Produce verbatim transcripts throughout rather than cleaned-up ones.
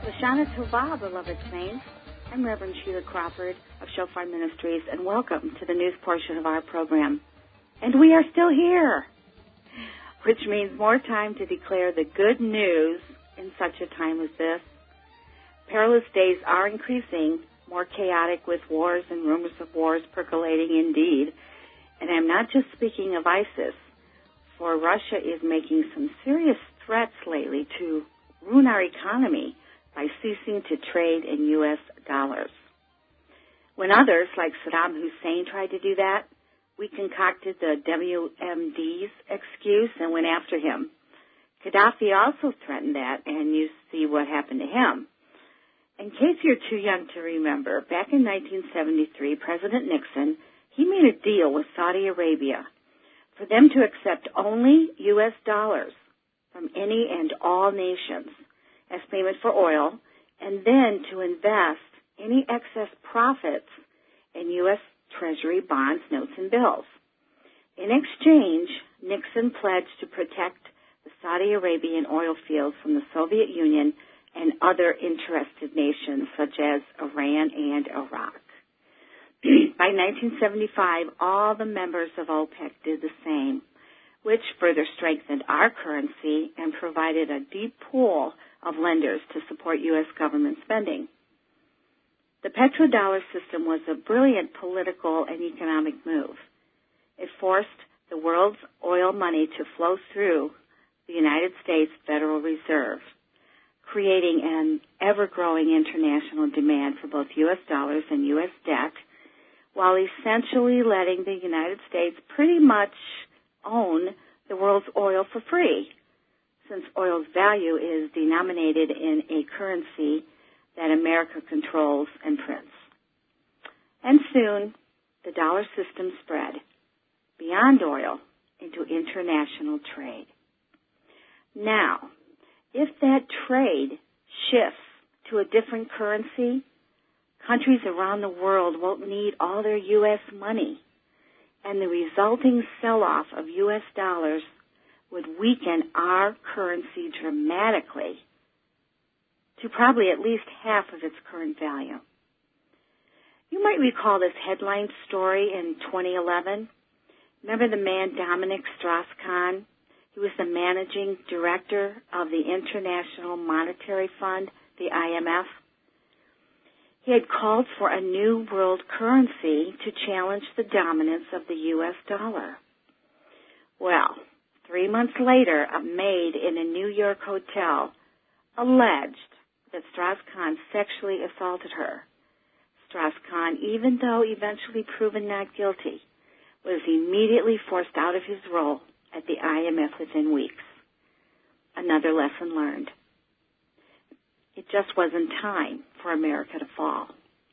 Lashana Tova, beloved saints. I'm Reverend Sheila Crawford of Shofar Ministries, and welcome to the news portion of our program. And we are still here, which means more time to declare the good news in such a time as this. Perilous days are increasing, more chaotic with wars and rumors of wars percolating indeed. And I'm not just speaking of ISIS, for Russia is making some serious threats lately to ruin our economy by ceasing to trade in U S dollars. When others, like Saddam Hussein, tried to do that, we concocted the W M D's excuse and went after him. Gaddafi also threatened that, and you see what happened to him. In case you're too young to remember, back in nineteen seventy-three, President Nixon, he made a deal with Saudi Arabia for them to accept only U S dollars from any and all nations as payment for oil, and then to invest any excess profits in U S Treasury bonds, notes, and bills. In exchange, Nixon pledged to protect the Saudi Arabian oil fields from the Soviet Union and other interested nations such as Iran and Iraq. By nineteen seventy-five, all the members of OPEC did the same, which further strengthened our currency and provided a deep pool of lenders to support U S government spending. The petrodollar system was a brilliant political and economic move. It forced the world's oil money to flow through the United States Federal Reserve, creating an ever-growing international demand for both U S dollars and U S debt, while essentially letting the United States pretty much own the world's oil for free, since oil's value is denominated in a currency that America controls and prints. And soon, the dollar system spread beyond oil into international trade. Now, if that trade shifts to a different currency, countries around the world won't need all their U S money, and the resulting sell-off of U S dollars would weaken our currency dramatically to probably at least half of its current value. You might recall this headline story in twenty eleven. Remember the man Dominic Strauss-Kahn? He was the managing director of the International Monetary Fund, the I M F. He had called for a new world currency to challenge the dominance of the U S dollar. Well, three months later, a maid in a New York hotel alleged that Strauss-Kahn sexually assaulted her. Strauss-Kahn, even though eventually proven not guilty, was immediately forced out of his role at the I M F within weeks. Another lesson learned. It just wasn't time for America to fall.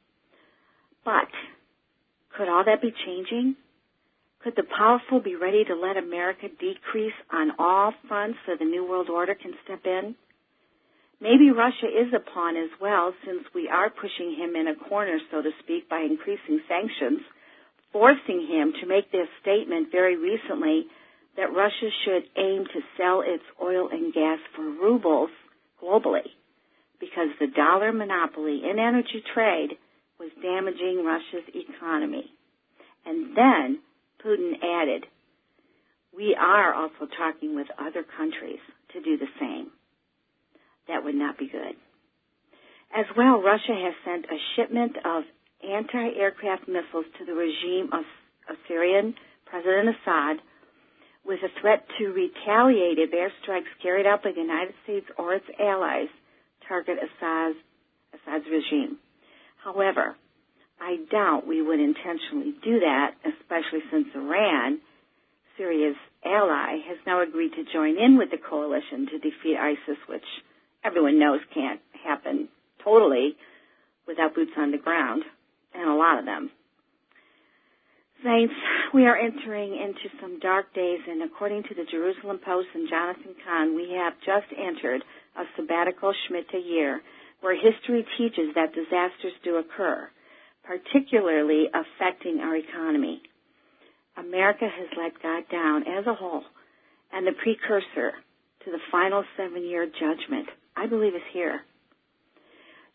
But could all that be changing? Could the powerful be ready to let America decrease on all fronts so the New World Order can step in? Maybe Russia is a pawn as well, since we are pushing him in a corner, so to speak, by increasing sanctions, forcing him to make this statement very recently that Russia should aim to sell its oil and gas for rubles globally, because the dollar monopoly in energy trade was damaging Russia's economy. And then Putin added, we are also talking with other countries to do the same. That would not be good. As well, Russia has sent a shipment of anti-aircraft missiles to the regime of, of Syrian President Assad with a threat to retaliate if airstrikes carried out by the United States or its allies target Assad's, Assad's regime. However, I doubt we would intentionally do that, especially since Iran, Syria's ally, has now agreed to join in with the coalition to defeat ISIS, which everyone knows can't happen totally without boots on the ground, and a lot of them. Saints, we are entering into some dark days, and according to the Jerusalem Post and Jonathan Cahn, we have just entered a sabbatical Shemitah year where history teaches that disasters do occur, particularly affecting our economy. America has let God down as a whole, and the precursor to the final seven-year judgment, I believe, is here.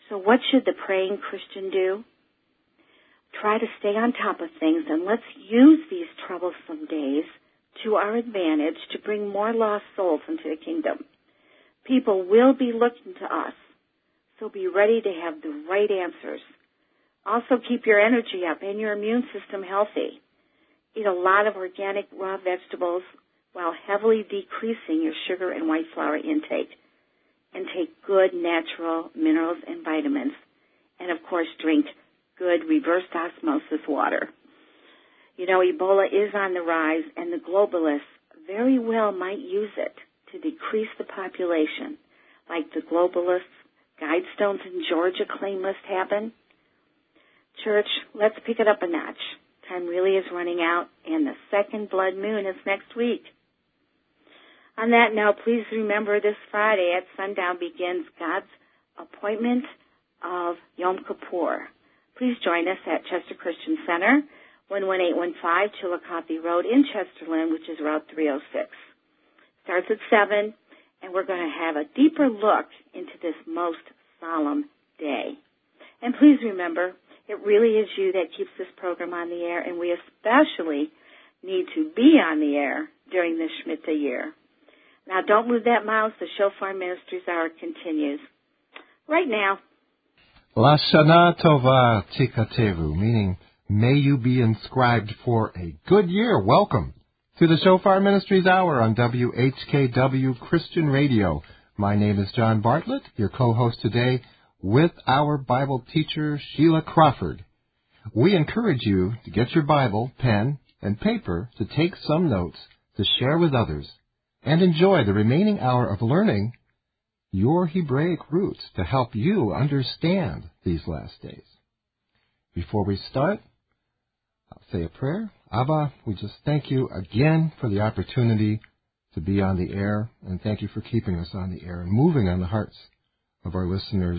So what should the praying Christian do? Try to stay on top of things, and let's use these troublesome days to our advantage to bring more lost souls into the kingdom. People will be looking to us, so be ready to have the right answers. Also, keep your energy up and your immune system healthy. Eat a lot of organic raw vegetables while heavily decreasing your sugar and white flour intake. And take good natural minerals and vitamins. And, of course, drink good reverse osmosis water. You know, Ebola is on the rise, and the globalists very well might use it to decrease the population, like the globalists' Guidestones in Georgia claim must happen. Church, let's pick it up a notch. Time really is running out, and the second blood moon is next week. On that note, please remember this Friday at sundown begins God's appointment of Yom Kippur. Please join us at Chester Christian Center, one one eight one five Chillicothe Road in Chesterland, which is Route three oh six. Starts at seven, and we're going to have a deeper look into this most solemn day. And please remember, it really is you that keeps this program on the air, and we especially need to be on the air during this Shemitah year. Now, don't move that mouse. The Shofar Ministries Hour continues right now. Lashana Tova Tikatevu, meaning may you be inscribed for a good year. Welcome to the Shofar Ministries Hour on W H K W Christian Radio. My name is John Bartlett, your co-host today, with our Bible teacher, Sheila Crawford. We encourage you to get your Bible, pen, and paper to take some notes to share with others, and enjoy the remaining hour of learning your Hebraic roots to help you understand these last days. Before we start, I'll say a prayer. Abba, we just thank you again for the opportunity to be on the air, and thank you for keeping us on the air and moving on the hearts of our listeners.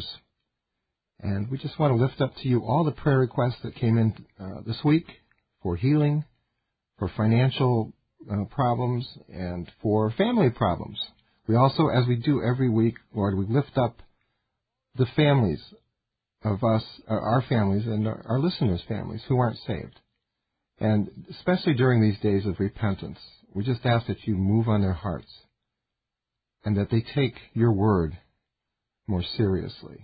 And we just want to lift up to you all the prayer requests that came in uh, this week for healing, for financial Uh, problems, and for family problems. We also, as we do every week, Lord, we lift up the families of us, uh, our families, and our, our listeners' families who aren't saved. And especially during these days of repentance, we just ask that you move on their hearts and that they take your word more seriously.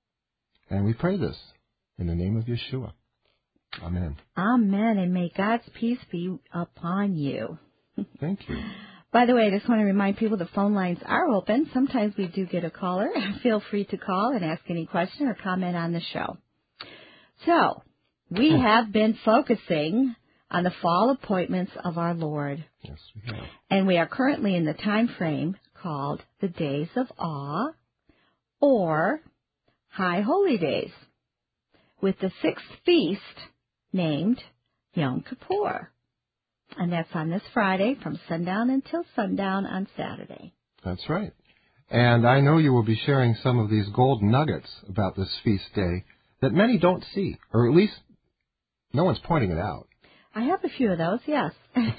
And we pray this in the name of Yeshua. Amen. Amen, and may God's peace be upon you. Thank you. By the way, I just want to remind people the phone lines are open. Sometimes we do get a caller. Feel free to call and ask any question or comment on the show. So, we have been focusing on the fall appointments of our Lord. Yes, we have. And we are currently in the time frame called the Days of Awe or High Holy Days, with the sixth feast named Yom Kippur. And that's on this Friday from sundown until sundown on Saturday. That's right. And I know you will be sharing some of these gold nuggets about this feast day that many don't see, or at least no one's pointing it out. I have a few of those, yes.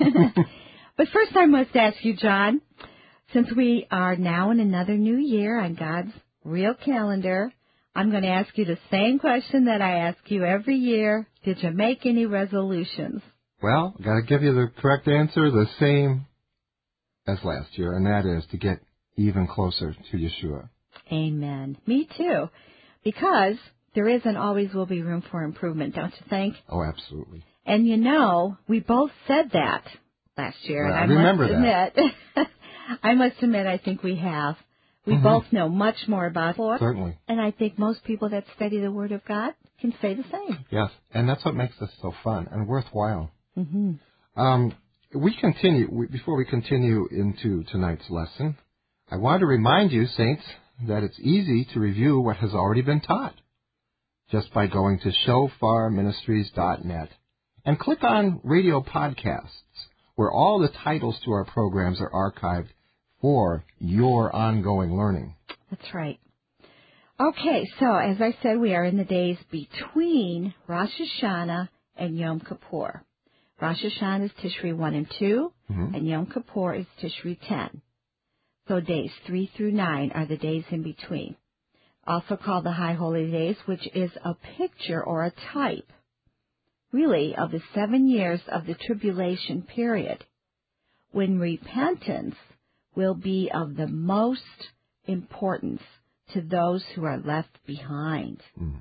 But first I must ask you, John, since we are now in another new year on God's real calendar, I'm going to ask you the same question that I ask you every year. Did you make any resolutions? Well, got to give you the correct answer, the same as last year, and that is to get even closer to Yeshua. Amen. Me too. Because there is and always will be room for improvement, don't you think? Oh, absolutely. And you know, we both said that last year. Well, and I, I remember must admit, I must admit, I think we have. We mm-hmm. both know much more about it. Certainly. And I think most people that study the Word of God can say the same. Yes, and that's what makes this so fun and worthwhile. Mm-hmm. Um, we continue, we, before we continue into tonight's lesson, I want to remind you, Saints, that it's easy to review what has already been taught just by going to shofar ministries dot net and click on Radio Podcasts, where all the titles to our programs are archived for your ongoing learning. That's right. Okay, so as I said, we are in the days between Rosh Hashanah and Yom Kippur. Rosh Hashanah is Tishri one and two, mm-hmm. and Yom Kippur is Tishri ten. So days three through nine are the days in between. also called the High Holy Days, which is a picture or a type, really, of the seven years of the tribulation period, when repentance will be of the most importance to those who are left behind. Mm.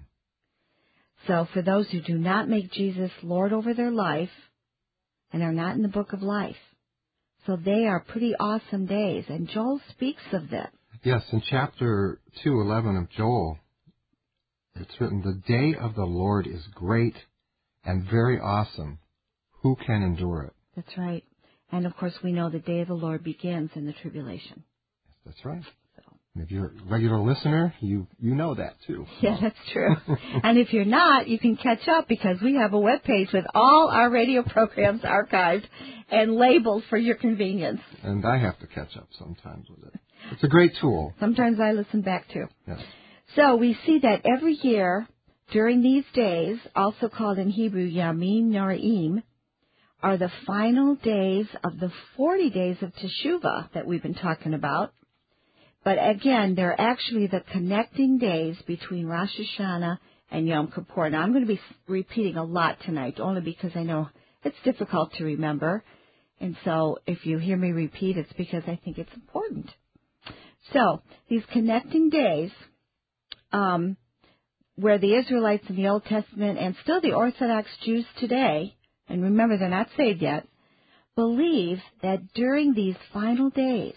So for those who do not make Jesus Lord over their life and are not in the book of life, so they are pretty awesome days, and Joel speaks of them. Yes, in chapter two eleven of Joel, it's written, "The day of the Lord is great and very awesome. Who can endure it?" That's right. And, of course, we know the day of the Lord begins in the tribulation. Yes, that's right. So. And if you're a regular listener, you, you know that, too. Yeah, that's true. And if you're not, you can catch up because we have a webpage with all our radio programs archived and labeled for your convenience. And I have to catch up sometimes with it. It's a great tool. Sometimes I listen back, too. Yes. So we see that every year during these days, also called in Hebrew Yamin Noraim, are the final days of the forty days of Teshuvah that we've been talking about. But again, they're actually the connecting days between Rosh Hashanah and Yom Kippur. Now, I'm going to be repeating a lot tonight, only because I know it's difficult to remember. And so if you hear me repeat, it's because I think it's important. So these connecting days, um, where the Israelites in the Old Testament and still the Orthodox Jews today, and remember they're not saved yet, believe that during these final days,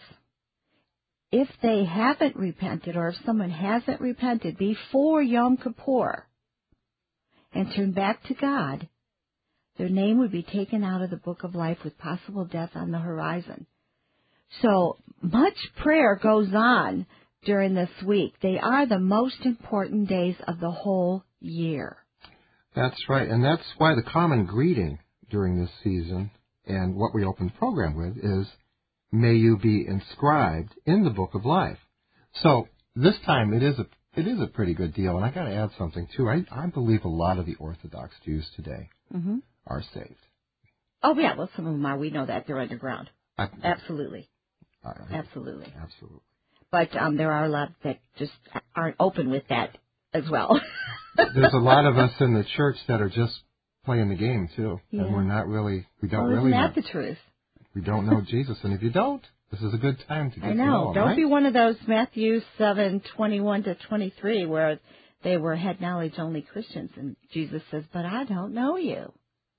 if they haven't repented or if someone hasn't repented before Yom Kippur and turned back to God, their name would be taken out of the book of life with possible death on the horizon. So much prayer goes on during this week. They are the most important days of the whole year. That's right, and that's why the common greeting during this season and what we open the program with is, "May you be inscribed in the book of life." So this time it is a it is a pretty good deal, and I got to add something too. I, I believe a lot of the Orthodox Jews today Mm-hmm. are saved. Oh yeah, well some of them are. We know that they're underground. I, Absolutely, I, absolutely, absolutely. But um, there are a lot that just aren't open with that as well. There's a lot of us in the church that are just playing the game too, Yeah. and we're not really we don't well, really isn't know, that the truth? we don't know Jesus. And if you don't, this is a good time to get I to know. know him, Don't right? be one of those Matthew seven twenty one to twenty three where they were head knowledge only Christians, and Jesus says, "But I don't know you."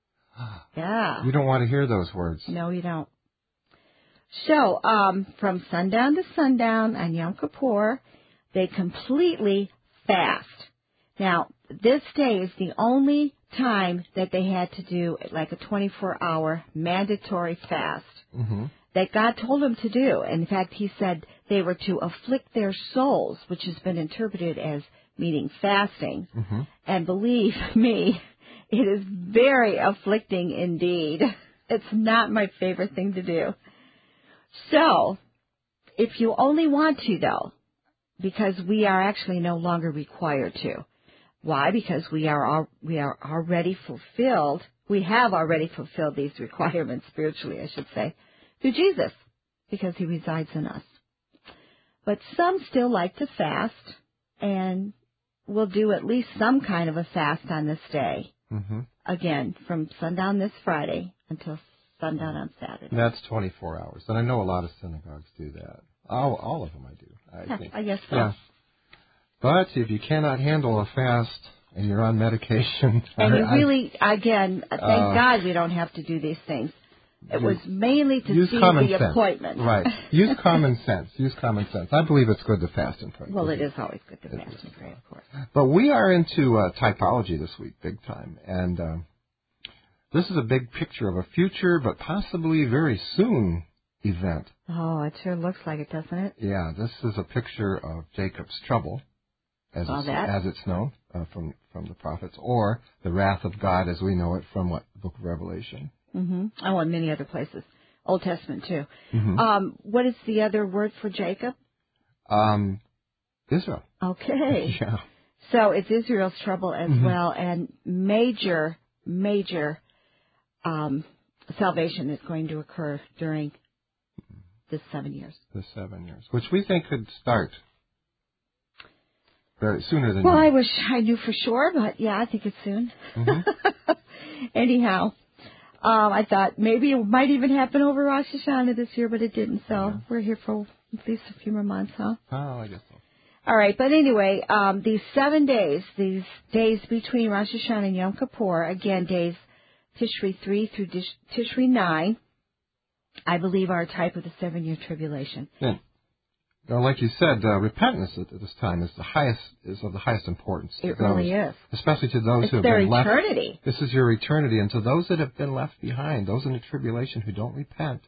Yeah. You don't want to hear those words. No, you don't. So, um, from sundown to sundown on Yom Kippur, they completely fast. Now, this day is the only time that they had to do like a twenty-four hour mandatory fast Mm-hmm. that God told them to do. In fact, he said they were to afflict their souls, which has been interpreted as meaning fasting. Mm-hmm. And believe me, it is very afflicting indeed. It's not my favorite thing to do. So, if you only want to, though, because we are actually no longer required to. Why? Because we are al- we are already fulfilled. We have already fulfilled these requirements spiritually, I should say, through Jesus, because he resides in us. But some still like to fast, and will do at least some kind of a fast on this day. Mm-hmm. Again, from sundown this Friday until sundown on Saturday. That's twenty-four hours, and I know a lot of synagogues do that. All, all of them, I do. I Yeah, think. I guess so. Yeah. But if you cannot handle a fast and you're on medication, And you I, really, again, thank Uh, God we don't have to do these things. It use- was mainly to use see common the sense. appointment. Right. Use common sense. Use common sense. I believe it's good to fast and pray. Well, it is always good to It fast is. and pray, of course. But we are into uh, typology this week, big time, and uh, this is a big picture of a future, but possibly very soon event. Oh, it sure looks like it, doesn't it? Yeah, this is a picture of Jacob's trouble, as Saw it's, that. as it's known uh, from from the prophets, or the wrath of God as we know it from what the Book of Revelation. Mm-hmm. Oh, and many other places. Old Testament, too. Mm-hmm. Um, what is the other word for Jacob? Um, Israel. Okay. Yeah. So it's Israel's trouble as Mhm. well, and major, major um, salvation is going to occur during this seven years. The seven years, which we think could start very sooner than Well, you. I wish I knew for sure, but yeah, I think it's soon. Mm-hmm. Anyhow, um, I thought maybe it might even happen over Rosh Hashanah this year, but it didn't. So Yeah. we're here for at least a few more months, huh? Oh, I guess so. All right, but anyway, um, these seven days, these days between Rosh Hashanah and Yom Kippur, again, days Tishri three through Tish- Tishri nine, I believe are a type of the seven-year tribulation. Yeah. Now, like you said, uh, repentance at this time is the highest is of the highest importance. To It those, really is. especially to those It's who have their been left. eternity. This is your eternity, and to those that have been left behind, those in the tribulation who don't repent,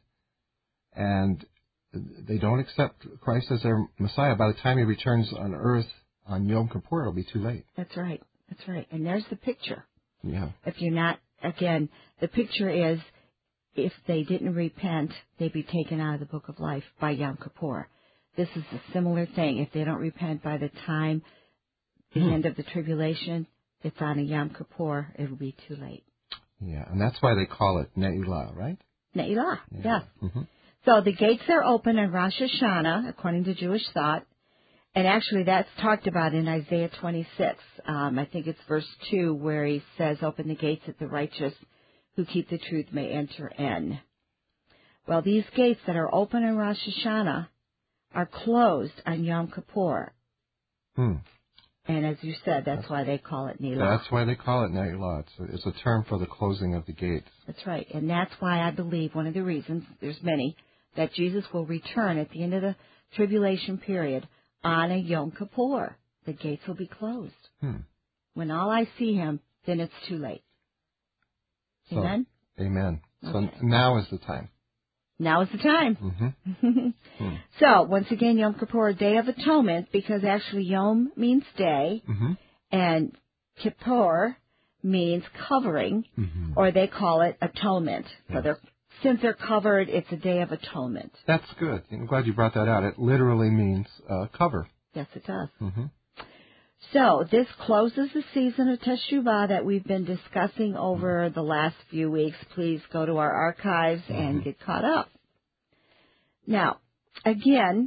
and they don't accept Christ as their Messiah, by the time He returns on earth on Yom Kippur, it'll be too late. That's right. That's right. And there's the picture. Yeah. If you're not, again, the picture is if they didn't repent, they'd be taken out of the book of life by Yom Kippur. This is a similar thing. If they don't repent by the time the Hmm. end of the tribulation, it's on a Yom Kippur, it'll be too late. Yeah, and that's why they call it Ne'ilah, right? Ne'ilah, yes. Mm-hmm. So the gates are open on Rosh Hashanah, according to Jewish thought. And actually that's talked about in Isaiah twenty-six. Um, I think it's verse two where he says, open the gates that the righteous who keep the truth may enter in. Well, these gates that are open on Rosh Hashanah are closed on Yom Kippur. Hmm. And as you said, that's why they call it Ne'ilah. That's why they call it Ne'ilah. It's a, it's a term for the closing of the gates. That's right. And that's why I believe one of the reasons, there's many, that Jesus will return at the end of the tribulation period on a Yom Kippur. The gates will be closed. Hmm. When all I see Him, then it's too late. So, Amen? Amen. So Okay. now is the time. Now is the time. Mm-hmm. hmm. So, once again, Yom Kippur, Day of Atonement, because actually Yom means day, Mm-hmm. and Kippur means covering, Mm-hmm. or they call it atonement. So Yeah. they're, since they're covered, it's a Day of Atonement. That's good. I'm glad you brought that out. It literally means uh, cover. Yes, it does. Mm-hmm. So this closes the season of Teshuvah that we've been discussing over the last few weeks. Please go to our archives and Mm-hmm. get caught up. Now, again,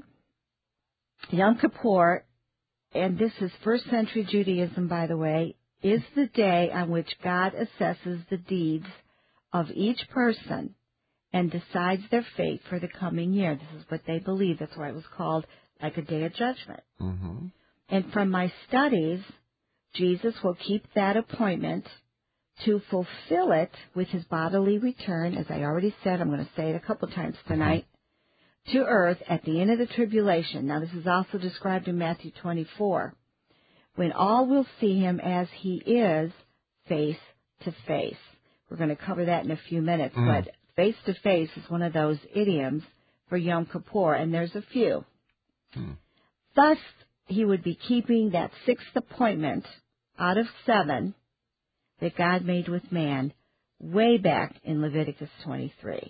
Yom Kippur, and this is first century Judaism, by the way, is the day on which God assesses the deeds of each person and decides their fate for the coming year. This is what they believe. That's why it was called like a day of judgment. Mm-hmm. And from my studies, Jesus will keep that appointment to fulfill it with His bodily return, as I already said, I'm going to say it a couple times tonight, to earth at the end of the tribulation. Now, this is also described in Matthew twenty-four, when all will see Him as He is, face to face. We're going to cover that in a few minutes, Mm. but face to face is one of those idioms for Yom Kippur, and there's a few. Mm. Thus, He would be keeping that sixth appointment out of seven that God made with man way back in Leviticus twenty-three.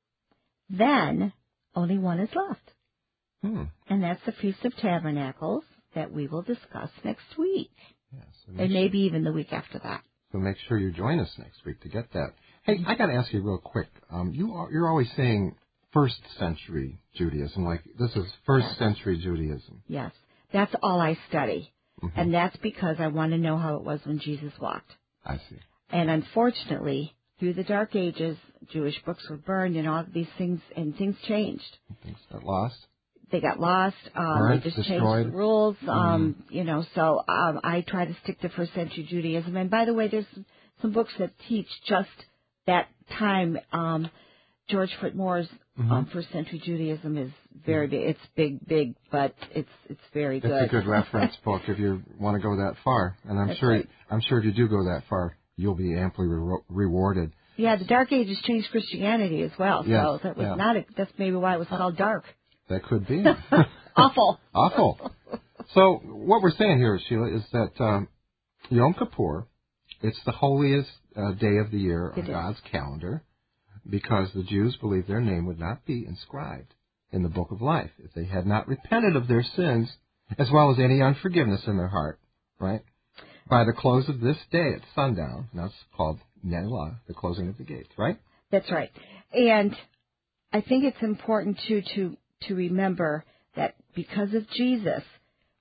Then, only one is left. Hmm. And that's the Feast of Tabernacles that we will discuss next week. Yes. And And maybe even the week after that. So make sure you join us next week to get that. Hey, I got to ask you real quick. Um, you are, you're always saying first century Judaism, like this is first century Judaism. Yes. That's all I study. Mm-hmm. And that's because I want to know how it was when Jesus walked. I see. And unfortunately, through the Dark Ages, Jewish books were burned and all these things, and things changed. Things got lost. They got lost. Um, Burnt, they just destroyed. changed the rules. Um, Mm-hmm. You know, so um, I try to stick to first century Judaism. And by the way, there's some books that teach just that time. Um, George Footmore's Mm-hmm. um, first century Judaism is very big. It's big, big, but it's it's very good. It's a good reference book if you want to go that far. And I'm That's sure right. I'm sure if you do go that far, you'll be amply re- rewarded. Yeah, the Dark Ages changed Christianity as well. Yes, So that was yeah. not. A, that's maybe why it was called dark. That could be. Awful. Awful. So what we're saying here, Sheila, is that um, Yom Kippur, it's the holiest uh, day of the year on It is. God's calendar, because the Jews believed their name would not be inscribed in the book of life if they had not repented of their sins, as well as any unforgiveness in their heart, right? By the close of this day at sundown, and that's called Ne'ilah, the closing of the gates, right? That's right. And I think it's important too to to remember that because of Jesus,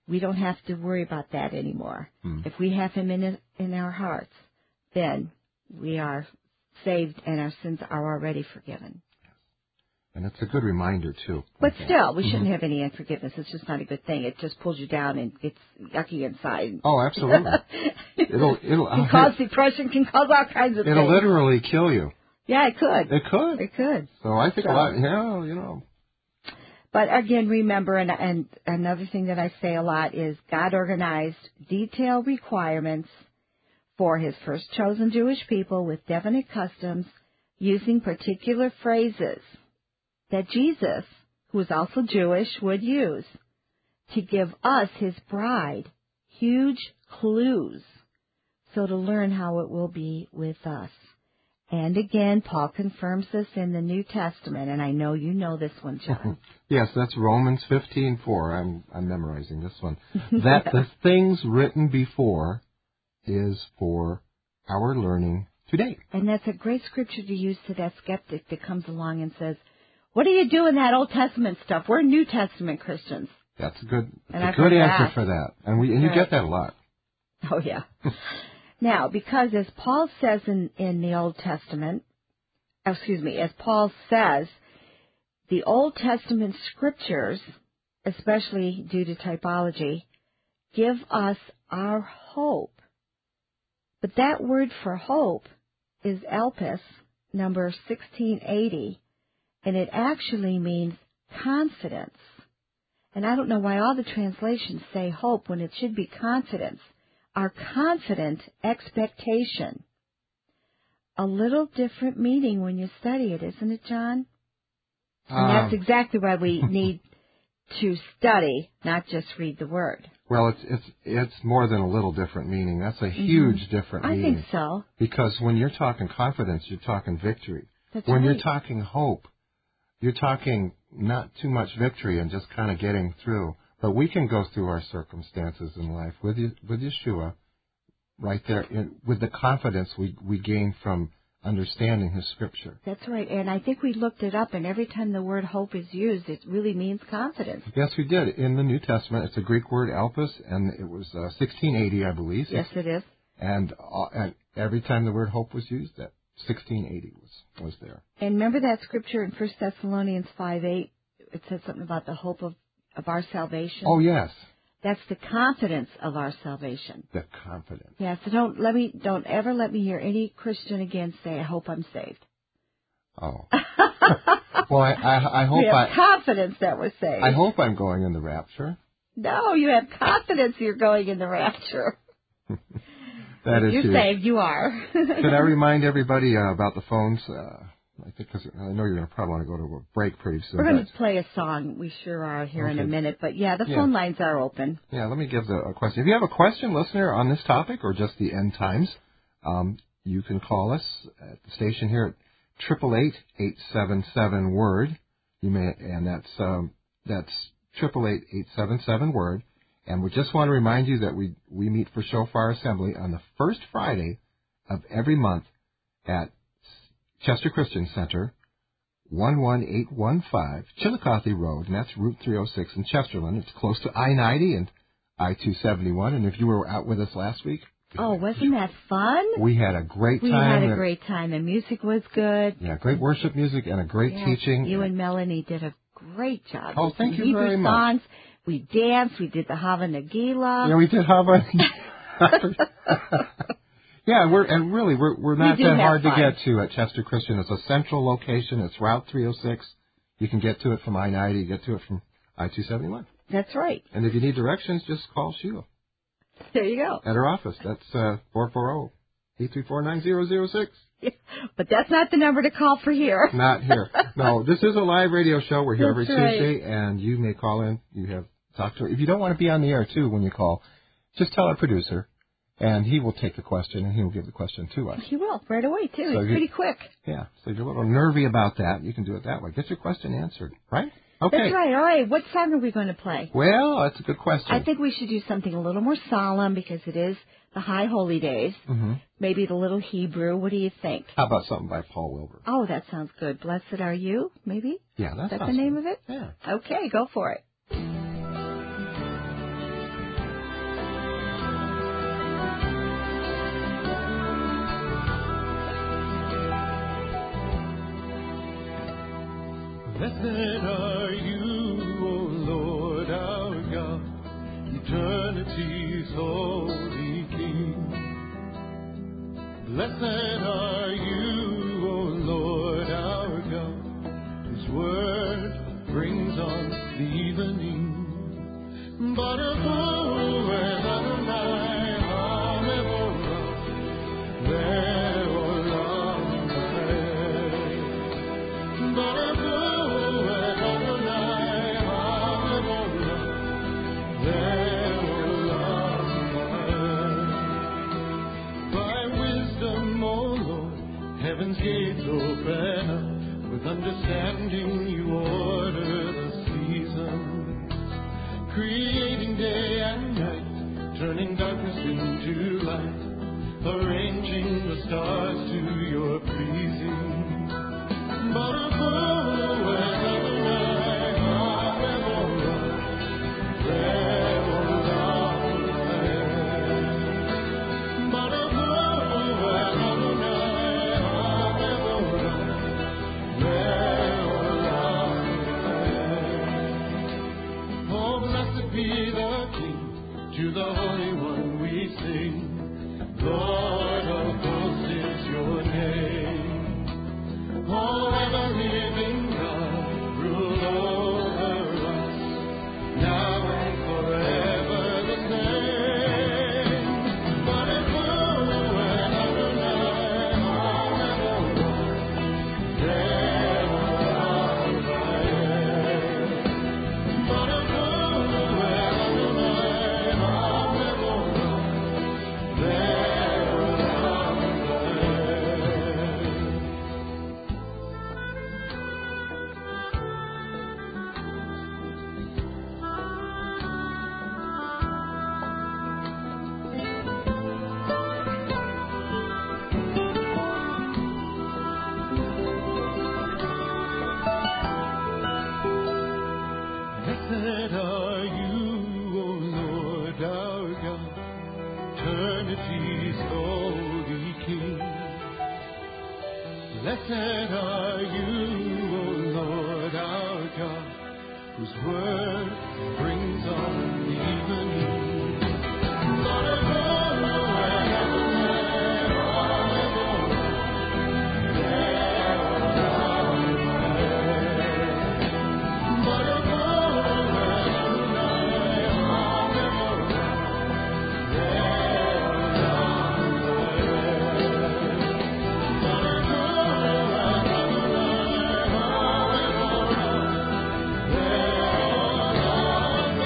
we don't have to worry about that anymore. Hmm. If we have him in in our hearts, then we are saved and our sins are already forgiven. And it's a good reminder, too. But still, we mm-hmm. shouldn't have any unforgiveness. It's just not a good thing. It just pulls you down and gets yucky inside. Oh, absolutely. it'll it'll can cause depression, can cause all kinds of it'll things. It'll literally kill you. Yeah, it could. It could. It could. So I think so, a lot, yeah, you know. But again, remember, and, and another thing that I say a lot is God organized detailed requirements for his first chosen Jewish people with definite customs using particular phrases that Jesus, who is also Jewish, would use to give us, his bride, huge clues, so to learn how it will be with us. And again, Paul confirms this in the New Testament, and I know you know this one, John. Yes, that's Romans fifteen four. I'm I'm memorizing this one. That the things written before is for our learning today. And that's a great scripture to use to that skeptic that comes along and says, what do you do in that Old Testament stuff? We're New Testament Christians. That's a good, and that's a good answer that. for that. And we and you right. get that a lot. Oh, yeah. Now, because as Paul says in, in the Old Testament, excuse me, as Paul says, the Old Testament scriptures, especially due to typology, give us our hope. But that word for hope is elpis, number sixteen eighty, and it actually means confidence. And I don't know why all the translations say hope when it should be confidence. Our confident expectation. A little different meaning when you study it, isn't it, John? And um, that's exactly why we need to study, not just read the word. Well, it's it's it's more than a little different meaning. That's a huge mm-hmm. different I meaning. I think so. Because when you're talking confidence, you're talking victory. That's when right. you're talking hope, you're talking not too much victory and just kind of getting through. But we can go through our circumstances in life with with Yeshua, right there, in, with the confidence we we gain from understanding his scripture. That's right. And I think we looked it up, and every time the word hope is used, it really means confidence. Yes, we did. In the New Testament, it's a Greek word, elpis, and it was uh, sixteen eighty, I believe. Yes, it is. And, uh, and every time the word hope was used, that sixteen eighty was, was there. And remember that scripture in First Thessalonians five eight? It said something about the hope of, of our salvation. Oh, yes. That's the confidence of our salvation. The confidence. Yeah, so don't let me don't ever let me hear any Christian again say, I hope I'm saved. Oh. Well, I, I, I hope we have I confidence that we're saved. I hope I'm going in the rapture. No, you have confidence you're going in the rapture. That if is you're huge. saved, you are. Could I remind everybody uh, about the phones? Uh, I think because I know you're going to probably want to go to a break pretty soon. We're going to play a song. We sure are here okay. in a minute. But, yeah, the yeah. phone lines are open. Yeah, let me give the, a question. If you have a question, listener, on this topic or just the end times, um, you can call us at the station here at eight eight eight, eight seven seven, word. You may, and that's um, that's eight eight eight, eight seven seven, word. And we just want to remind you that we, we meet for Shofar Assembly on the first Friday of every month at Chester Christian Center, one one eight one five Chillicothe Road, and that's Route three oh six in Chesterland. It's close to I ninety and I two seventy-one. And if you were out with us last week, oh, wasn't that fun? We had a great we time. We had a great time. The music was good. Yeah, great worship music and a great yes, teaching. You and Melanie did a great job. Oh, thank you Hebrew very much. songs. We danced. We did the Hava Nagila. Yeah, we did Hava. Yeah, we're and really we're we're not we that hard fun. to get to at Chester Christian. It's a central location. It's Route three oh six. You can get to it from I ninety. You get to it from I two seventy-one. That's right. And if you need directions, just call Sheila. There you go. At her office. That's uh, four four zero, eight three four, nine zero zero six. Yeah, but that's not the number to call for here. Not here. No, this is a live radio show. We're here that's every right. Tuesday, and you may call in. You have talked to her. If you don't want to be on the air too when you call, just tell our producer. And he will take the question, and he will give the question to us. He will, right away, too. So it's you, pretty quick. Yeah, so if you're a little nervy about that, you can do it that way. Get your question answered, right? Okay. That's right. All right, what song are we going to play? Well, that's a good question. I think we should do something a little more solemn because it is the High Holy Days. Mm-hmm. Maybe the little Hebrew. What do you think? How about something by Paul Wilbur? Oh, that sounds good. Blessed Are You, maybe? Yeah, that Is that sounds the name good. of it? Yeah. Okay, go for it. Blessed are you, O Lord our God, eternity's holy King. Blessed are you, O Lord our God, whose word brings on the evening. Baruch hu Adonai HaMevorach Le'olam Va'ed. Baruch hu Adonai HaMevorach Le'olam Va'ed. By wisdom, O Lord, heaven's gates open up. With understanding you order the seasons, creating day and night, turning darkness into light, arranging the stars to your pleasing. Baruch hu Adonai HaMevorach Le'olam Va'ed. Baruch hu Adonai HaMevorach Le'olam Va'ed. Oh, blessed be the King, to the Holy One we sing. Lord of hosts is your name. Oh, ever-living God, rule over us, now and forever the same. Baruch hu Adonai HaMevorach Le'olam Va'ed. Baruch hu Adonai HaMevorach Le'olam Blessed are you, O Lord our God, eternity's holy King. Blessed are you, O Lord our God, whose word brings on the evening. Baruch hu Adonai HaMevorach Le'olam Va'ed. Baruch hu Adonai HaMevorach Le'olam Va'ed. Baruch hu Adonai HaMevorach Le'olam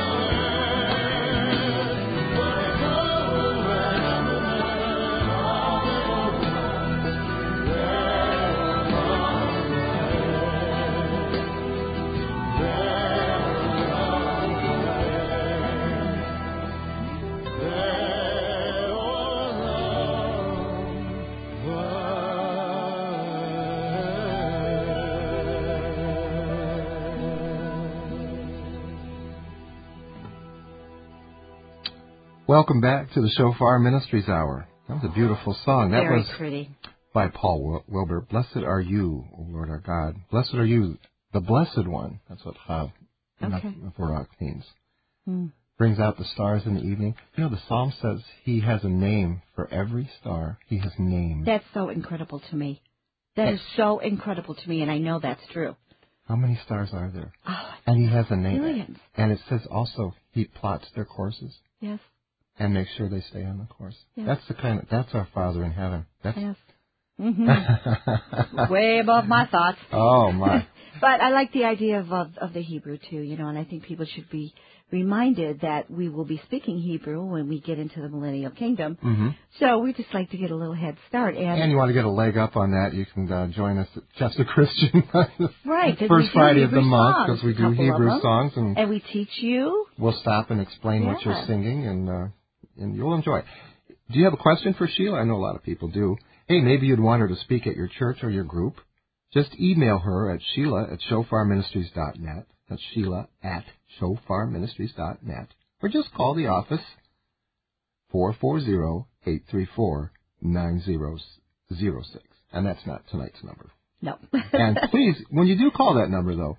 Welcome back to the Shofar Ministries Hour. That was a beautiful song. That Very was pretty. by Paul Wil- Wilbur. Blessed are you, O Lord our God. Blessed are you, the Blessed One. That's what Ha Okay. Mevorach means. Hmm. Brings out the stars in the evening. You know, the Psalm says he has a name for every star. He has names. That's so incredible to me. That is so incredible to me, and I know that's true. How many stars are there? Oh, And he has a name. billions. And it says also he plots their courses Yes, and makes sure they stay on the course. Yes. That's the kind of, that's our Father in heaven. That's yes. Mm-hmm. Way above my thoughts. Oh, my. But I like the idea of, of of the Hebrew too, you know, and I think people should be reminded that we will be speaking Hebrew when we get into the Millennial Kingdom. Mm-hmm. So we just like to get a little head start. And, And you want to get a leg up on that, you can uh, join us at Just a Christian right, 'cause first we do Friday of the Hebrew month songs, because we a do couple of Hebrew them. songs, and, and we teach you. we'll stop and explain what Yeah. you're singing, and uh, and you'll enjoy it. Do you have a question for Sheila? I know a lot of people do. Hey, maybe you'd want her to speak at your church or your group. Just email her at Sheila at shofar ministries dot net. That's Sheila at shofar ministries dot net. Or just call the office, four four zero, eight three four, nine zero zero six. And that's not tonight's number. No. And please, when you do call that number, though,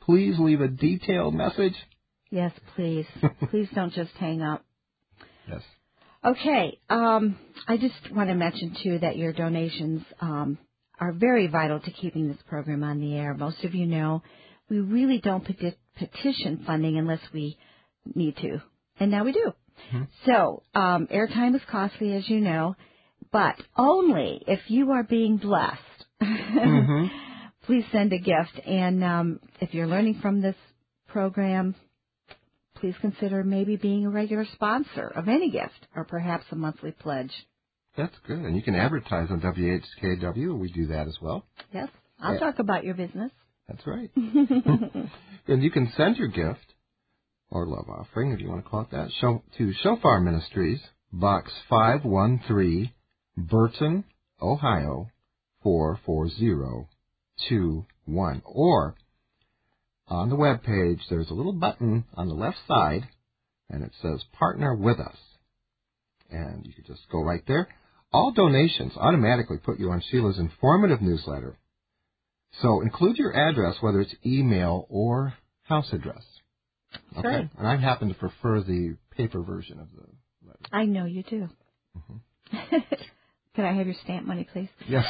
please leave a detailed message? Yes, please. Please don't just hang up. Yes. Okay. Um, I just want to mention, too, that your donations um, are very vital to keeping this program on the air. Most of you know we really don't peti- petition funding unless we need to. And now we do. Mm-hmm. So um, airtime is costly, as you know, but only if you are being blessed. Mm-hmm. Please send a gift. And um, if you're learning from this program, please consider maybe being a regular sponsor of any gift or perhaps a monthly pledge. That's good. And you can advertise on W H K W. We do that as well. Yes, I'll Yeah. talk about your business. That's right. And you can send your gift or love offering, if you want to call it that, show, to Shofar Ministries, Box five one three, Burton, Ohio, four four zero two one. Or on the web page, there's a little button on the left side, and it says Partner with Us. And you can just go right there. All donations automatically put you on Sheila's informative newsletter. So include your address, whether it's email or house address. That's Okay? right. And I happen to prefer the paper version of the letter. I know you do. Mm-hmm. Can I have your stamp money, please? Yes.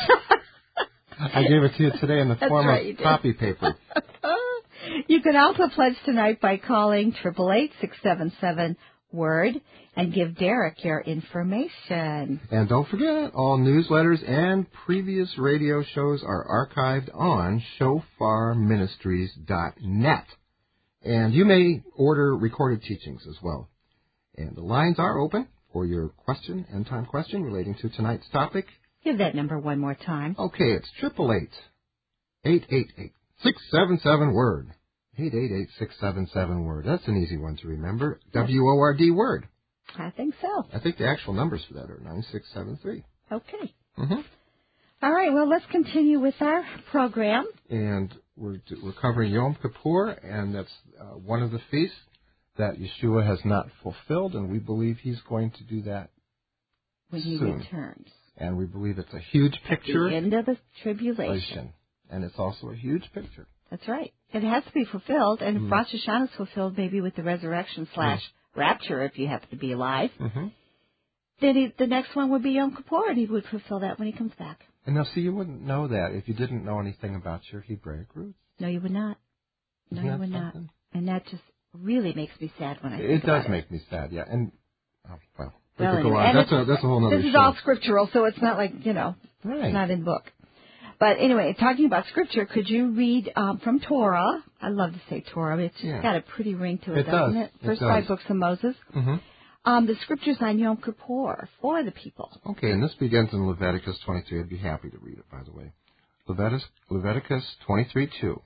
I gave it to you today in the That's form right, you of did. copy paper. You can also pledge tonight by calling eight eight eight, six seven seven, WORD and give Derek your information. And don't forget, all newsletters and previous radio shows are archived on shofar ministries dot net. And you may order recorded teachings as well. And the lines are open for your question, end time question relating to tonight's topic. Give that number one more time. Okay, it's triple eight, eight eight eight, six seven seven, word. eight eight eight, six seven seven, word. That's an easy one to remember. W O R D, word. I think so. I think the actual numbers for that are nine six seven three. Okay. Mm-hmm. All right, well, let's continue with our program. And we're, we're covering Yom Kippur, and that's uh, one of the feasts that Yeshua has not fulfilled, and we believe he's going to do that When he soon. returns. And we believe it's a huge picture. The end of the tribulation. And it's also a huge picture. That's right. It has to be fulfilled, and if Mm. Rosh Hashanah is fulfilled, maybe with the resurrection slash rapture, if you happen to be alive, Mm-hmm. then he, the next one would be Yom Kippur, and he would fulfill that when he comes back. And now, see, you wouldn't know that if you didn't know anything about your Hebraic roots. No, you would not. No, Isn't you that would not. something? And that just really makes me sad when I think It about does make me sad, yeah. And, oh, well, we Well, could go anyway, on. and That's it's- a, that's a whole other This is show. all scriptural, so it's not like, you know, Right. it's not in book. But anyway, talking about scripture, could you read um, from Torah? I love to say Torah. It's just Yeah. got a pretty ring to it, It doesn't does. it? It First does. five books of Moses. Mm-hmm. Um, the scriptures on Yom Kippur for the people. Okay, and this begins in Leviticus twenty-three. I'd be happy to read it, by the way. Leviticus, Leviticus twenty-three two.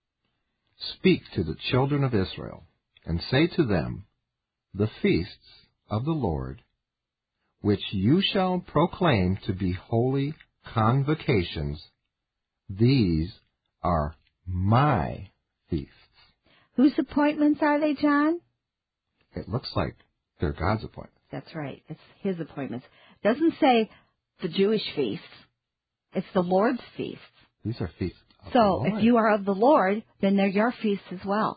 Speak to the children of Israel, and say to them, the feasts of the Lord, which you shall proclaim to be holy convocations, these are my feasts. Whose appointments are they, John? It looks like they're God's appointments. That's right. It's his appointments. Doesn't say the Jewish feasts. It's the Lord's feasts. These are feasts of So the Lord. if you are of the Lord, then they're your feasts as well.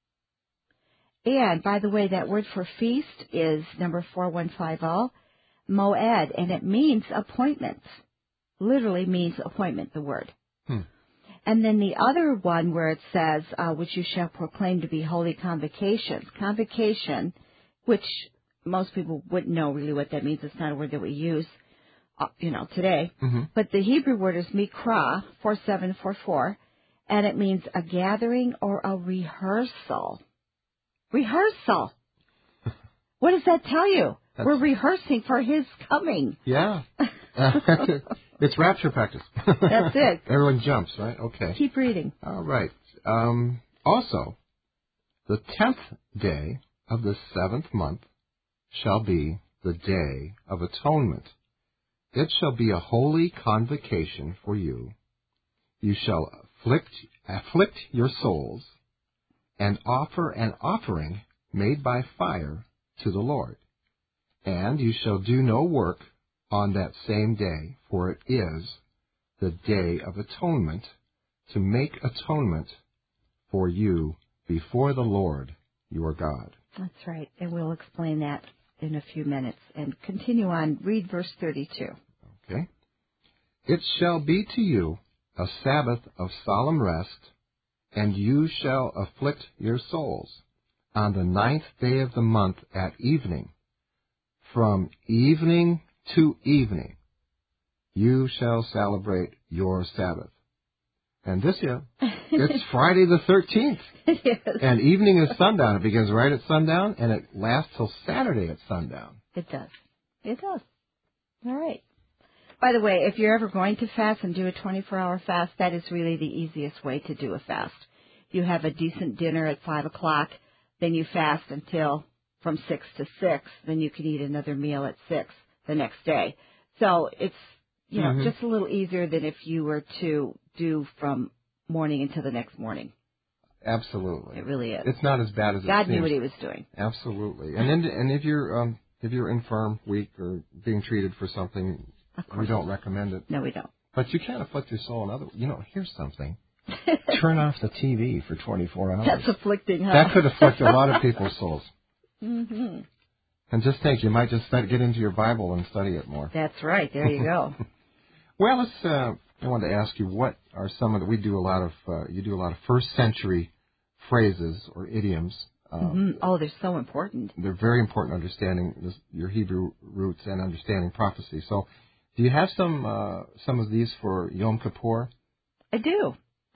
And, by the way, that word for feast is number four one five zero, moed, and it means appointments. Literally means appointment, the word. Hmm. And then the other one where it says, uh, which you shall proclaim to be holy convocations. Convocation, which most people wouldn't know really what that means. It's not a word that we use, uh, you know, today. Mm-hmm. But the Hebrew word is mikra, four seven four four, and it means a gathering or a rehearsal. Rehearsal. What does that tell you? That's- We're rehearsing for his coming. Yeah. It's rapture practice. That's it. Everyone jumps, right? Okay. Keep reading. All right. Um, also, the tenth day of the seventh month shall be the day of atonement. It shall be a holy convocation for you. You shall afflict, afflict your souls and offer an offering made by fire to the Lord. And you shall do no work on that same day, for it is the day of atonement, to make atonement for you before the Lord your God. That's right. And we'll explain that in a few minutes. And continue on. Read verse thirty-two. Okay. It shall be to you a Sabbath of solemn rest, and you shall afflict your souls on the ninth day of the month at evening. From evening to evening you shall celebrate your Sabbath. And this year, it's Friday the thirteenth. Yes. And evening is sundown. It begins right at sundown, and it lasts till Saturday at sundown. It does. It does. All right. By the way, if you're ever going to fast and do a twenty-four hour fast, that is really the easiest way to do a fast. You have a decent dinner at five o'clock, then you fast until from six to six, then you can eat another meal at six the next day. So it's, you know, Mm-hmm. just a little easier than if you were to do from morning until the next morning. Absolutely. It really is. It's not as bad as it God seems. knew what he was doing. Absolutely. And then, and if you're um, if you're infirm, weak, or being treated for something, Of we course. don't recommend it. No, we don't. But you can't afflict your soul in other. You know, here's something. Turn off the T V for twenty-four hours. That's afflicting, huh? That could afflict a lot of people's souls. Mm-hmm. And just think, you might just start, get into your Bible and study it more. That's right. There you go. Well, let's. Uh, I wanted to ask you, what are some of the? We do a lot of. Uh, you do a lot of first century phrases or idioms. Um, Mm-hmm. Oh, they're so important. They're very important understanding this, your Hebrew roots and understanding prophecy. So, do you have some uh, some of these for Yom Kippur? I do.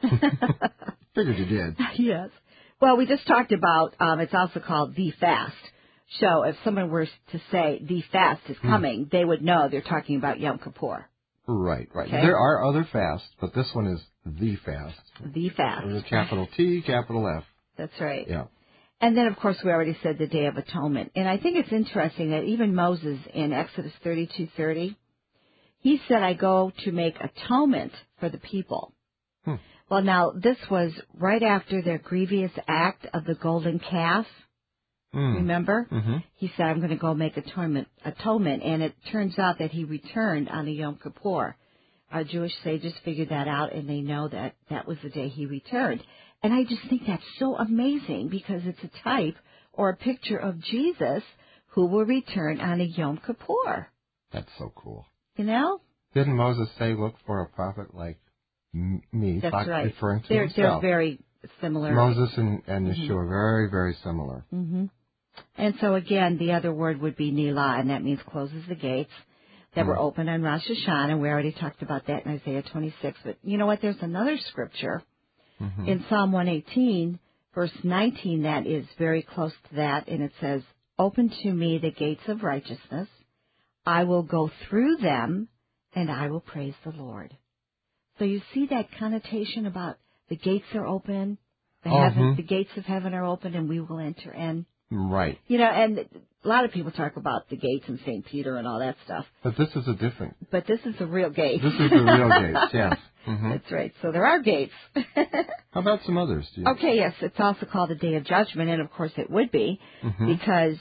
Figured you did. Yes. Well, we just talked about, um, it's also called the fast. So if someone were to say the fast is coming, they would know they're talking about Yom Kippur. Right, right. Okay. There are other fasts, but this one is the fast. The fast. With a capital T, capital F. That's right. Yeah. And then, of course, we already said the Day of Atonement. And I think it's interesting that even Moses in Exodus thirty-two thirty, he said, I go to make atonement for the people. Hmm. Well, now, this was right after their grievous act of the golden calf. Mm. Remember? Mm-hmm. He said, I'm going to go make atonement, atonement. And it turns out that he returned on a Yom Kippur. Our Jewish sages figured that out, and they know that that was the day he returned. And I just think that's so amazing because it's a type or a picture of Jesus who will return on a Yom Kippur. That's so cool. You know? Didn't Moses say, look for a prophet like m- me? That's talk- right. Referring to They're, they're himself. very similar. Moses and, and Yeshua, very, very similar. Mm-hmm. And so, again, the other word would be Nilah, and that means closes the gates that were open on Rosh Hashanah. We already talked about that in Isaiah twenty-six. But you know what? There's another scripture Mm-hmm. in Psalm one eighteen, verse nineteen, that is very close to that, and it says, Open to me the gates of righteousness. I will go through them, and I will praise the Lord. So you see that connotation about the gates are open, the, Uh-huh. heaven, the gates of heaven are open, and we will enter in. Right. You know, and a lot of people talk about the gates and Saint Peter and all that stuff. But this is a different. But this is the real gate. This is the real gates, yes. Mm-hmm. That's right. So there are gates. How about some others? Do you... Okay, yes. It's also called the Day of Judgment, and of course it would be Mm-hmm. because,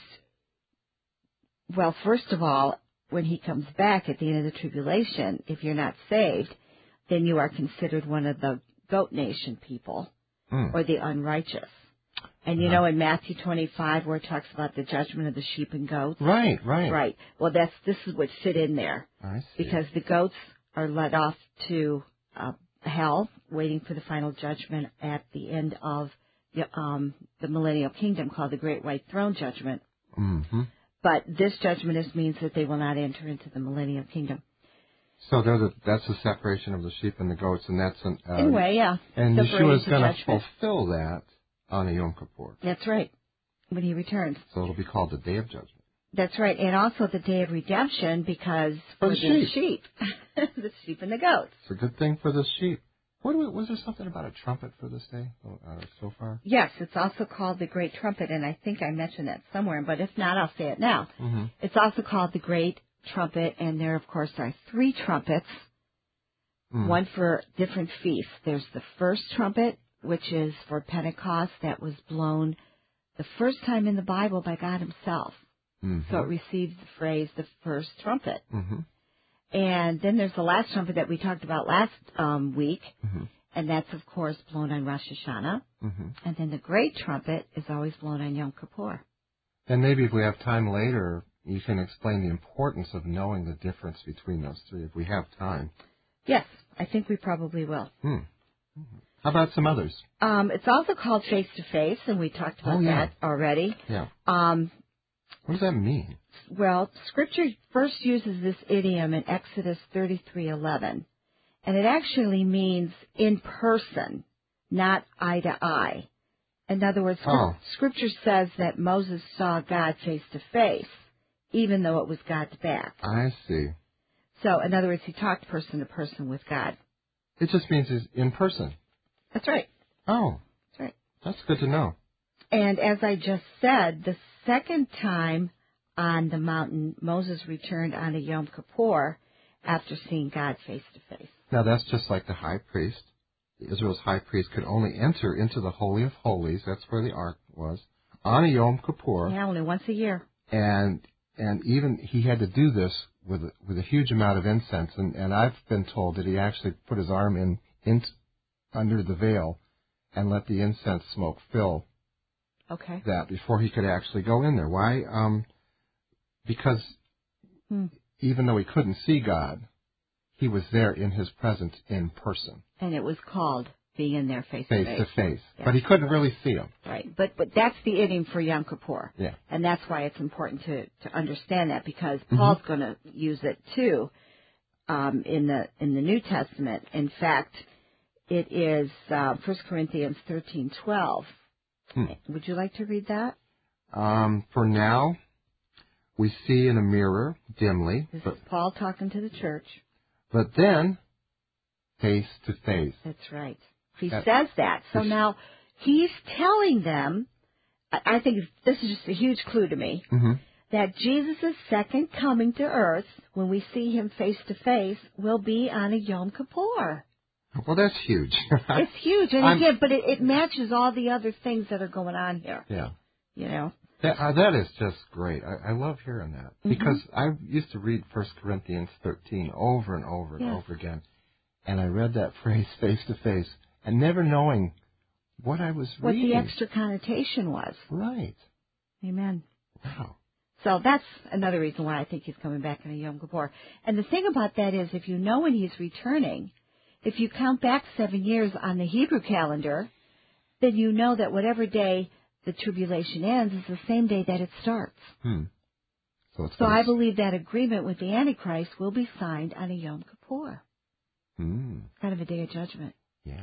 well, first of all, when he comes back at the end of the tribulation, if you're not saved, then you are considered one of the goat nation people Mm. or the unrighteous. And you Uh-huh. know in Matthew twenty-five where it talks about the judgment of the sheep and goats? Right, right. Right. Well, that's this is what fit in there I see. because the goats are led off to uh, hell, waiting for the final judgment at the end of the, um, the millennial kingdom called the Great White Throne Judgment. Mm-hmm. But this judgment is, means that they will not enter into the millennial kingdom. So they're the, that's the separation of the sheep and the goats, and that's an. Uh, anyway, yeah. And separating Yeshua is to going to judgment. fulfill that on a Yom Kippur. That's right. When he returns. So it'll be called the Day of Judgment. That's right. And also the day of redemption because For for the the sheep. sheep. the sheep and the goats. It's a good thing for the sheep. What do we, was there something about a trumpet for this day uh, so far? Yes, it's also called the Great Trumpet, and I think I mentioned that somewhere, but if not, I'll say it now. Mm-hmm. It's also called the Great Trumpet, and there, of course, are three trumpets, Mm. one for different feasts. There's the first trumpet, which is for Pentecost, that was blown the first time in the Bible by God himself. Mm-hmm. So it receives the phrase, the first trumpet. Mm-hmm. And then there's the last trumpet that we talked about last um, week, Mm-hmm. and that's, of course, blown on Rosh Hashanah. Mm-hmm. And then the great trumpet is always blown on Yom Kippur. And maybe if we have time later, you can explain the importance of knowing the difference between those three, if we have time. Yes, I think we probably will. Hmm. How about some others? Um, it's also called face-to-face, and we talked about Oh, yeah. that already. Yeah. Um, What does that mean? well, Scripture first uses this idiom in Exodus thirty-three eleven, and it actually means in person, not eye to eye. In other words, Oh. Scripture says that Moses saw God face-to-face, even though it was God's back. I see. So, in other words, he talked person to person with God. It just means it's in person. That's right. Oh, That's right. that's good to know. And as I just said, the second time on the mountain, Moses returned on a Yom Kippur after seeing God face to face. Now, that's just like the high priest. Israel's high priest could only enter into the Holy of Holies, that's where the ark was, on a Yom Kippur. Yeah, only once a year. And and even he had to do this with a, with a huge amount of incense. And, and I've been told that he actually put his arm in, in under the veil and let the incense smoke fill Okay. that before he could actually go in there. Why? Um, because Hmm. even though he couldn't see God, he was there in his presence in person, And it was called being in there face to face face. to face. Yeah. But he couldn't really see him. Right. But but that's the idiom for Yom Kippur. Yeah. And that's why it's important to, to understand that, because Mm-hmm. Paul's going to use it too um, in the in the New Testament. In fact, it is uh, First Corinthians thirteen twelve. Hmm. Would you like to read that? Um, for now, we see in a mirror dimly, This but, is Paul talking to the church. but then face to face. That's right. He That- says that. So Yes. now he's telling them, I I think this is just a huge clue to me, Mm-hmm. that Jesus' second coming to earth, when we see him face to face, will be on a Yom Kippur. Well, that's huge. It's huge. And I'm- again, but it, it matches all the other things that are going on here, yeah. you know. That, uh, that is just great. I, I love hearing that. Mm-hmm. Because I used to read First Corinthians thirteen over and over and Yes. over again. And I read that phrase face to face and never knowing what I was What reading. the extra connotation was. Right. Amen. Wow. So that's another reason why I think he's coming back in a Yom Kippur. And the thing about that is, if you know when he's returning, if you count back seven years on the Hebrew calendar, then you know that whatever day the tribulation ends is the same day that it starts. Hmm. So it's So gonna I s- believe that agreement with the Antichrist will be signed on a Yom Kippur, Hmm. kind of a day of judgment. Yeah.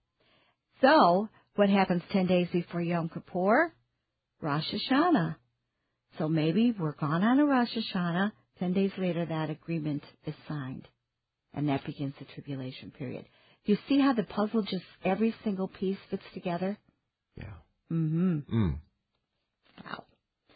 So what happens ten days before Yom Kippur? Rosh Hashanah. So maybe we're gone on a Rosh Hashanah. Ten days later, that agreement is signed. And that begins the tribulation period. You see how the puzzle just, every single piece fits together? Yeah. Mm-hmm. Mm. Wow.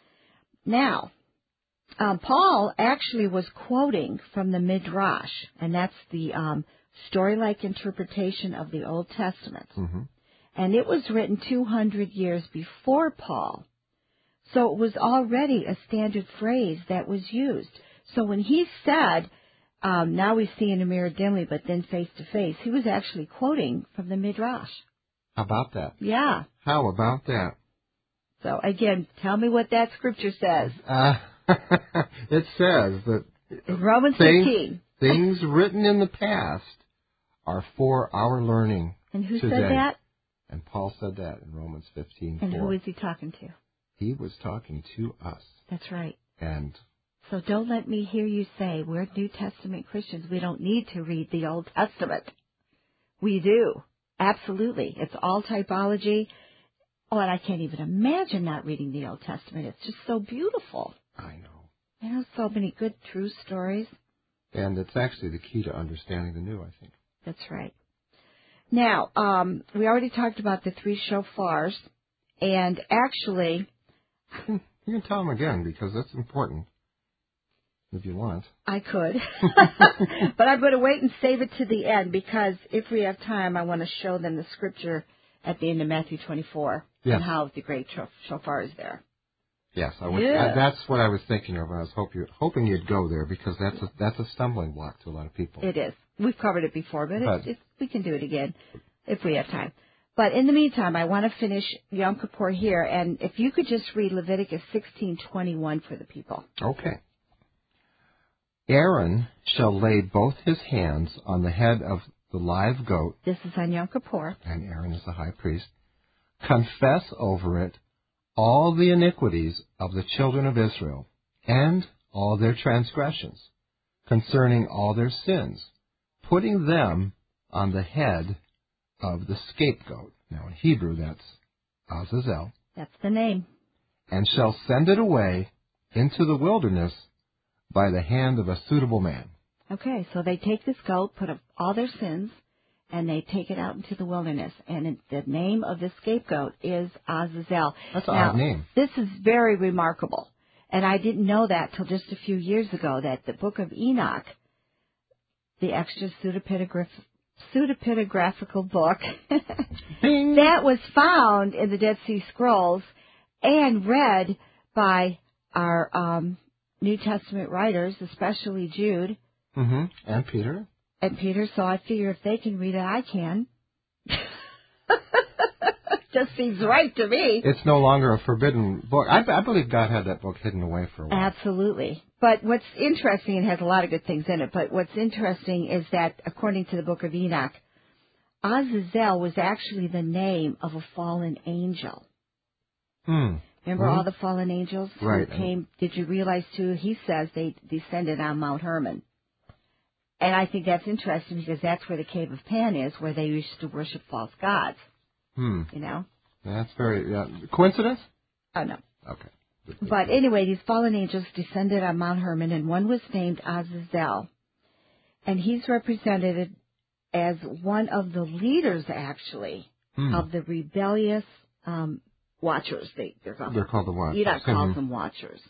Now, um, Paul actually was quoting from the Midrash, and that's the um, story-like interpretation of the Old Testament. Mm-hmm. And it was written two hundred years before Paul. So it was already a standard phrase that was used. So when he said, um, now we see in a mirror dimly, but then face to face, he was actually quoting from the Midrash. How about that? Yeah. How about that? So again, tell me what that scripture says. Uh, it says that In Romans things, fifteen. things written in the past are for our learning And who today. said that? And Paul said that in Romans fifteen. And four. who is he talking to? He was talking to us. That's right. And So don't let me hear you say we're New Testament Christians. We don't need to read the Old Testament. We do. Absolutely. It's all typology. Oh, and I can't even imagine not reading the Old Testament. It's just so beautiful. I know. You know, so many good, true stories. And it's actually the key to understanding the new, I think. That's right. Now, um, we already talked about the three shofars. And actually, You can tell them again because that's important. If you want. I could. But I'm going to wait and save it to the end because if we have time, I want to show them the scripture at the end of Matthew twenty-four Yes. and how the great shof- shofar is there. Yes, I was, Yeah. I, that's what I was thinking of. I was hope you, hoping you'd go there because that's a, that's a stumbling block to a lot of people. It is. We've covered it before, but, But- it's, it's, we can do it again. if we have time. But in the meantime, I want to finish Yom Kippur here, and if you could just read Leviticus sixteen twenty-one for the people. Okay. Aaron shall lay both his hands on the head of the live goat, This is on Yom Kippur. and Aaron is the high priest, confess over it all the iniquities of the children of Israel, and all their transgressions, concerning all their sins, putting them on the head of the scapegoat. Now in Hebrew that's Azazel. That's the name. And shall send it away into the wilderness by the hand of a suitable man. Okay, so they take this goat, put up all their sins, and they take it out into the wilderness. And it, the name of the scapegoat is Azazel. That's an now, odd name. This is very remarkable. And I didn't know that till just a few years ago, that the book of Enoch, the extra pseudepigraph, pseudepigraphical book, that was found in the Dead Sea Scrolls and read by our um, New Testament writers, especially Jude Mm-hmm. And Peter. and Peter, so I figure if they can read it, I can. Just seems right to me. It's no longer a forbidden book. I, I believe God had that book hidden away for a while. Absolutely. But what's interesting, it has a lot of good things in it, but what's interesting is that according to the book of Enoch, Azazel was actually the name of a fallen angel. Hmm. Remember Mhm. all the fallen angels who Right. came? Did you realize, too, he says they descended on Mount Hermon. And I think that's interesting because that's where the Cave of Pan is, where they used to worship false gods, Hmm. you know? That's very... Yeah. Coincidence? Oh, no. Okay. But anyway, these fallen angels descended on Mount Hermon, and one was named Azazel. And he's represented as one of the leaders, actually, Hmm. of the rebellious um, watchers. They, they're called. They're called the what? Enoch calls Mhm. them watchers.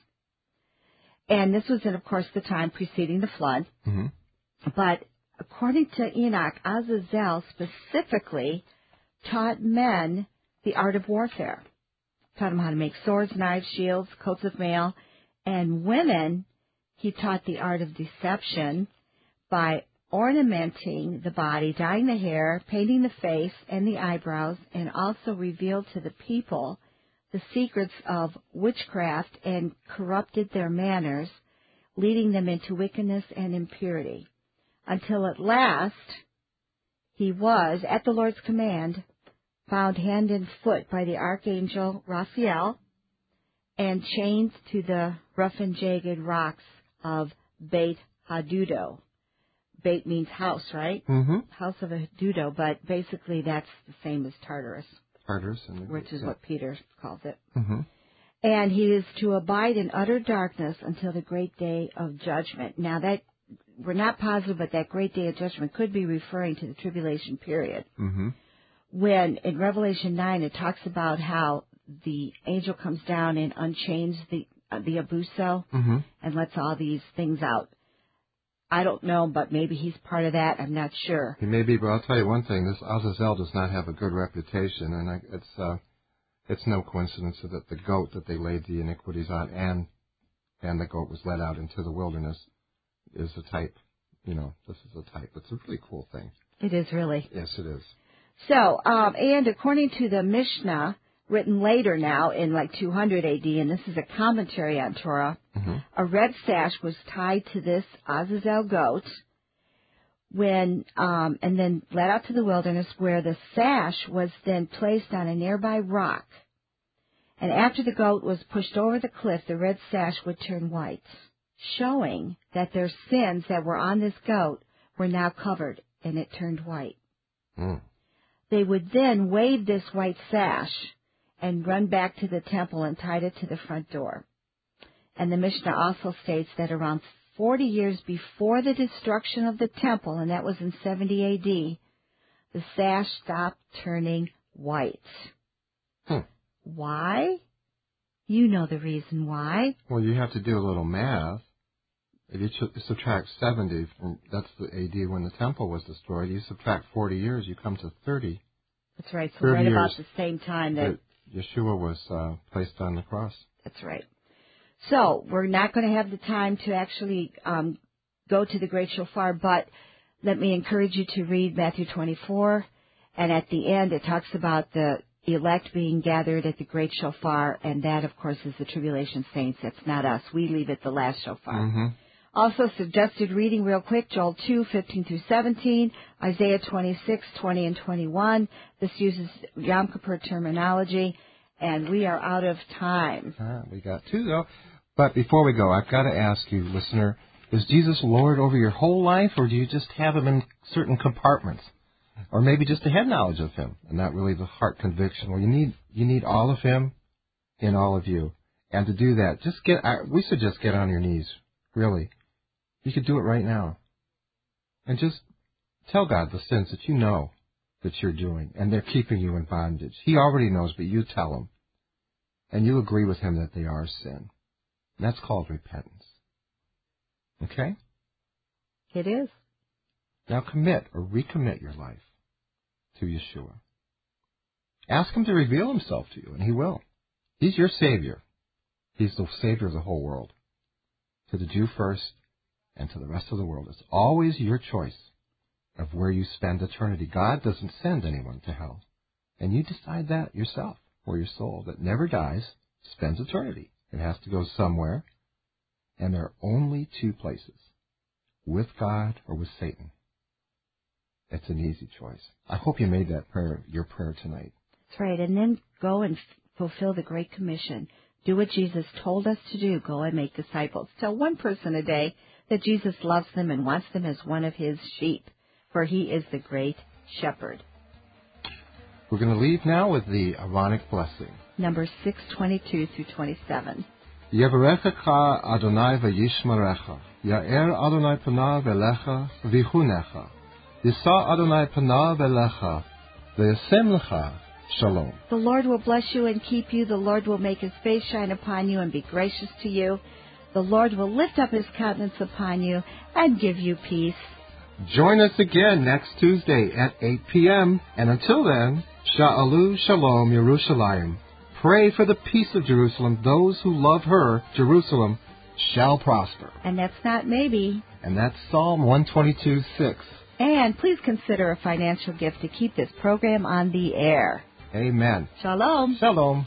And this was in, of course, the time preceding the flood. Mm-hmm. But according to Enoch, Azazel specifically taught men the art of warfare. Taught them how to make swords, knives, shields, coats of mail. And women, he taught the art of deception by ornamenting the body, dyeing the hair, painting the face and the eyebrows, and also revealed to the people the secrets of witchcraft and corrupted their manners, leading them into wickedness and impurity. Until at last he was, at the Lord's command, bound hand and foot by the archangel Raphael and chained to the rough and jagged rocks of Beit Hadudo. Beit means house, right? Mm-hmm. House of Hadudo, but basically that's the same as Tartarus, Tartarus. And which is yeah. what Peter calls it. Mm-hmm. And he is to abide in utter darkness until the great day of judgment. Now that we're not positive, but that great day of judgment could be referring to the tribulation period. Mm-hmm. When in Revelation nine it talks about how the angel comes down and unchains the uh, the abuso Mm-hmm. and lets all these things out. I don't know, but maybe he's part of that. I'm not sure. He may be, but I'll tell you one thing. This Azazel does not have a good reputation, and I, it's uh, it's no coincidence that the goat that they laid the iniquities on and and the goat was led out into the wilderness is a type. You know, this is a type. It's a really cool thing. It is really. Yes, it is. So, um, and according to the Mishnah, written later now in like two hundred A D, and this is a commentary on Torah, Mm-hmm. a red sash was tied to this Azazel goat when, um, and then led out to the wilderness, where the sash was then placed on a nearby rock. And after the goat was pushed over the cliff, the red sash would turn white, showing that their sins that were on this goat were now covered, and it turned white. Mm. They would then wave this white sash and run back to the temple and tied it to the front door. And the Mishnah also states that around forty years before the destruction of the temple, and that was in seventy A D, the sash stopped turning white. Hmm. Why? You know the reason why. Well, you have to do a little math. If you ch- subtract seventy from, that's the A D when the temple was destroyed, you subtract forty years, you come to thirty. That's right. So thirty right about years the same time that... that Yeshua was uh, placed on the cross. That's right. So we're not going to have the time to actually um, go to the Great Shofar, but let me encourage you to read Matthew twenty-four And at the end, it talks about the elect being gathered at the great shofar, and that, of course, is the tribulation saints. That's not us. We leave it the last shofar. Mm-hmm. Also, suggested reading real quick, Joel two, fifteen through seventeen, Isaiah twenty-six, twenty and twenty-one. This uses Yom Kippur terminology, and we are out of time. Ah, we got two, though. But before we go, I've got to ask you, listener, is Jesus Lord over your whole life, or do you just have him in certain compartments? Or maybe just a head knowledge of him, and not really the heart conviction. Well, you need you need all of him in all of you. And to do that, just get, we suggest get on your knees, really. You could do it right now. And just tell God the sins that you know that you're doing, and they're keeping you in bondage. He already knows, but you tell him. And you agree with him that they are sin. And that's called repentance. Okay? It is. Now commit or recommit your life to Yeshua. Ask him to reveal himself to you, and he will. He's your Savior. He's the Savior of the whole world. To the Jew first, and to the rest of the world. It's always your choice of where you spend eternity. God doesn't send anyone to hell. And you decide that yourself, for your soul that never dies, spends eternity. It has to go somewhere. And there are only two places, with God or with Satan. It's an easy choice. I hope you made that prayer your prayer tonight. That's right. And then go and f- fulfill the Great Commission. Do what Jesus told us to do. Go and make disciples. Tell one person a day that Jesus loves them and wants them as one of his sheep, for he is the great shepherd. We're going to leave now with the Aaronic blessing. Number six twenty-two through twenty-seven. Yevarechecha Adonai v'yishmerecha. Ya'er Adonai panav elecha v'yichunecha. Yisa Adonai panav elecha v'yasem lecha shalom. The Lord will bless you and keep you. The Lord will make his face shine upon you and be gracious to you. The Lord will lift up his countenance upon you and give you peace. Join us again next Tuesday at eight p.m. And until then, Sha'alu Shalom Yerushalayim. Pray for the peace of Jerusalem. Those who love her, Jerusalem, shall prosper. And that's not maybe. And that's Psalm one twenty-two, six. And please consider a financial gift to keep this program on the air. Amen. Shalom. Shalom.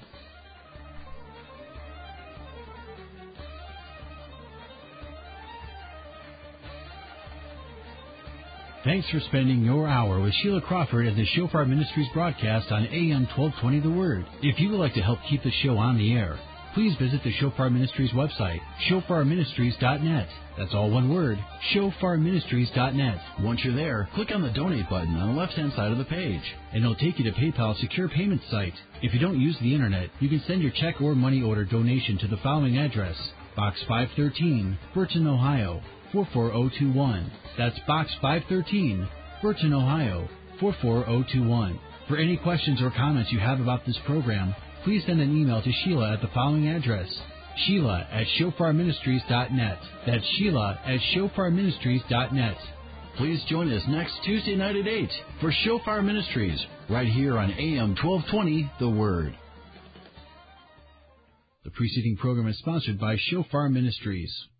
Thanks for spending your hour with Sheila Crawford at the Shofar Ministries broadcast on A M twelve twenty The Word. If you would like to help keep the show on the air, please visit the Shofar Ministries website, shofar ministries dot net. That's all one word, shofar ministries dot net. Once you're there, click on the donate button on the left-hand side of the page, and it'll take you to PayPal's secure payment site. If you don't use the internet, you can send your check or money order donation to the following address: Box five thirteen, Burton, Ohio, four four zero two one. That's Box five thirteen, Burton, Ohio, four four zero two one. For any questions or comments you have about this program, please send an email to Sheila at the following address: Sheila at shofar ministries dot net. That's Sheila at shofar ministries dot net. Please join us next Tuesday night at eight for Shofar Ministries, right here on A M twelve twenty The Word. The preceding program is sponsored by Shofar Ministries.